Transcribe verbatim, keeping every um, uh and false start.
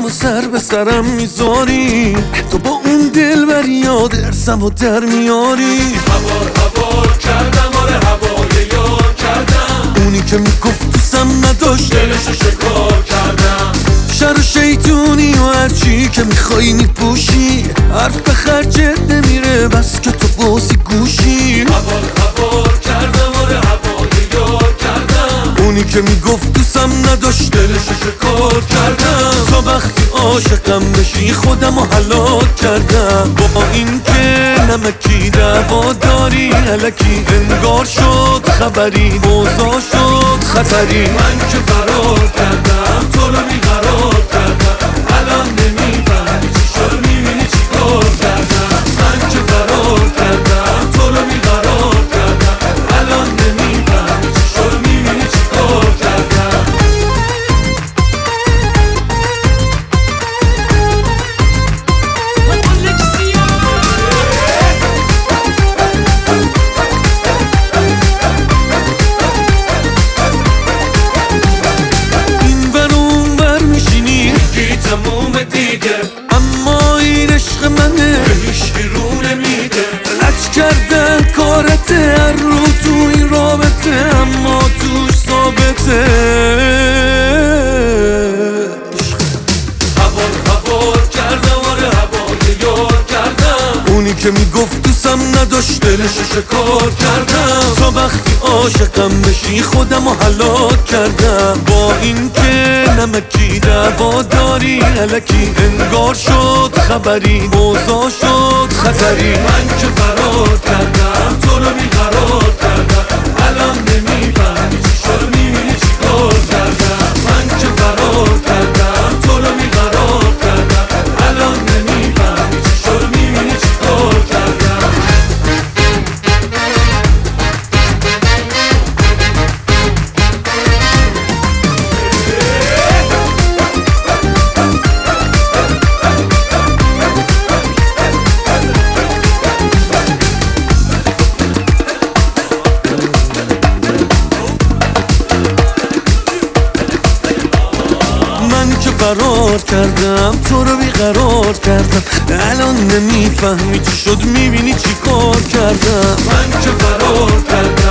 و سر به سرم میذاری، تو با اون دل بر یاد ارسم و در میاری. هوار هوار کردم، آره هوای یار کردم، اونی که میگفت دوستم نداشت دلشو شکار کردم. شر و شیطونی و هرچی که میخوایی میپوشی، حرف به خرجت نمیره بس که تو بازی گوشی. هوار هوار کردم، آره هوای یار کردم، اونی که میگفت دوستم نداشت دلشو شکار کردم. تا وقتی عاشقم بشی خودم رو هلاک کردم. با این که نمکی دعوا داری الکی انگار شد خبری، اوضاع شد خطری. من که فرار کردم تو رو بیقرار کردم، الان نمیفهمی چی شد میبینی چی کار کردم. من که فرار کردم تو رو بیقرار کردم، الان نمیفهمی چی شد میبینی چی کار کردم. تموم دیگه اما این عشق منه به هیچکی رو نمیده. لج کردن کارته هر رو تو این رابطه، اما توش ثابته. هوار هوار کردم، آره هوای یار کردم، اونی که میگفت دوستم نداشت دلشو شکار کردم. تا وقتی عاشقم بشی خودم رو هلاک کردم. با این که نمکی دعوا داری الکی انگار شد خبری، اوضاع شد خطری. من که فرار کردم تو رو بیقرار کردم، الان نمیفهمی چی شد میبینی چی کار کردم. من که فرار کردم تو رو بیقرار کردم، الان نمیفهمی چی شد میبینی چی کار کردم. فرار کردم تو رو بیقرار کردم، الان نمیفهمی چی شد میبینی چی کار کردم. من که فرار کردم